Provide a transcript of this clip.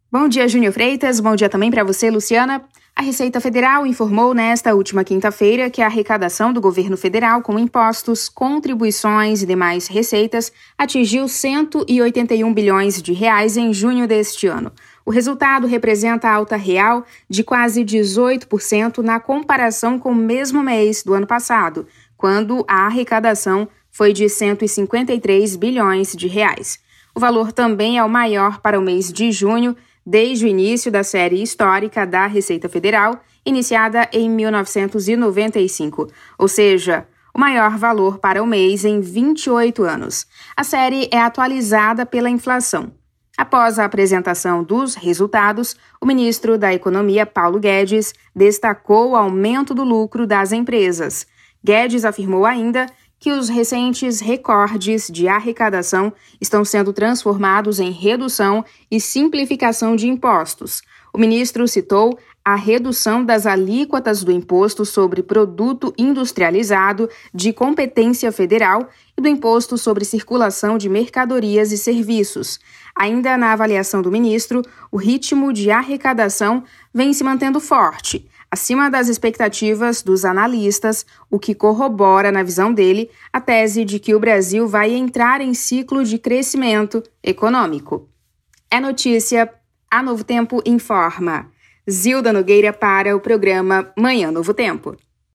Bom dia, Júnior Freitas. Bom dia também para você, Luciana. A Receita Federal informou nesta última quinta-feira que a arrecadação do governo federal com impostos, contribuições e demais receitas atingiu 181 bilhões de reais em junho deste ano. O resultado representa alta real de quase 18% na comparação com o mesmo mês do ano passado, quando a arrecadação foi de 153 bilhões de reais. O valor também é o maior para o mês de junho, desde o início da série histórica da Receita Federal, iniciada em 1995, ou seja, o maior valor para o mês em 28 anos. A série é atualizada pela inflação. Após a apresentação dos resultados, o ministro da Economia, Paulo Guedes, destacou o aumento do lucro das empresas. Guedes afirmou ainda que os recentes recordes de arrecadação estão sendo transformados em redução e simplificação de impostos. O ministro citou a redução das alíquotas do Imposto sobre Produto Industrializado de competência federal e do Imposto sobre Circulação de Mercadorias e Serviços. Ainda na avaliação do ministro, o ritmo de arrecadação vem se mantendo forte, acima das expectativas dos analistas, o que corrobora, na visão dele, a tese de que o Brasil vai entrar em ciclo de crescimento econômico. É notícia, a Novo Tempo informa. Zilda Nogueira para o programa Manhã Novo Tempo.